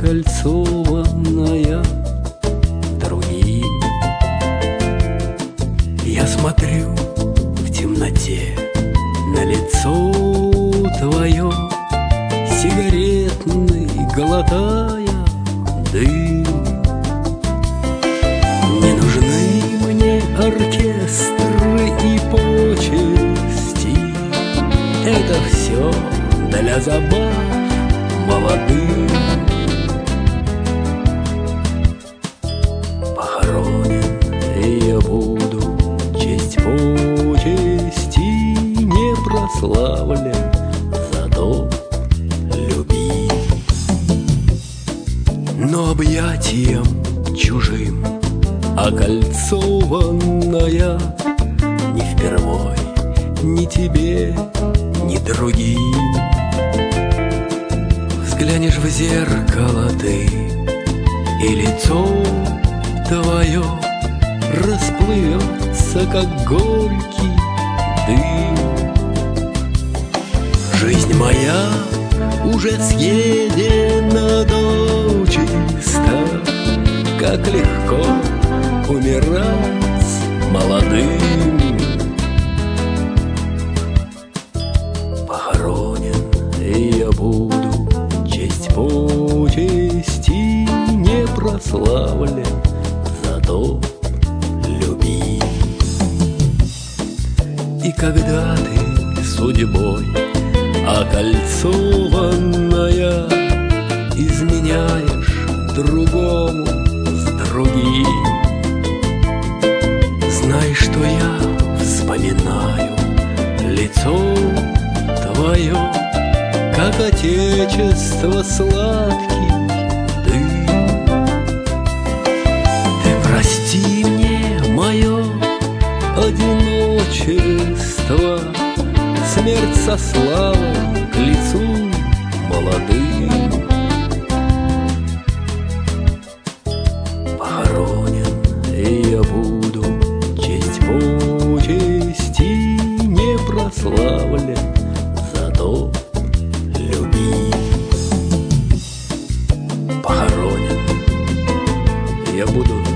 окольцованная другим. Я смотрю в темноте на лицо твое, сигаретный глотая дым. Не нужны мне оркестры и почести, это все для забав молодым. Похоронен я буду, честь почести не прославлен, зато любим. Но объятием чужим окольцованная не впервой ни тебе, ни другим. Взглянешь в зеркало ты, и лицо твое расплывется, как горький дым. Жизнь моя уже съедена дочисто, как легко умирать молодым. Похоронен я буду, честь почести не прославлен, зато любим. И когда ты судьбой окольцованная изменяешь другому с другим, знай, что я вспоминаю лицо твое, как отечество сладкий дым. Ты прости мне мое одиночество, смерть со славой к лицу молодым. Похоронен я буду, честь почести не прославлен, зато любим. Похоронен я буду,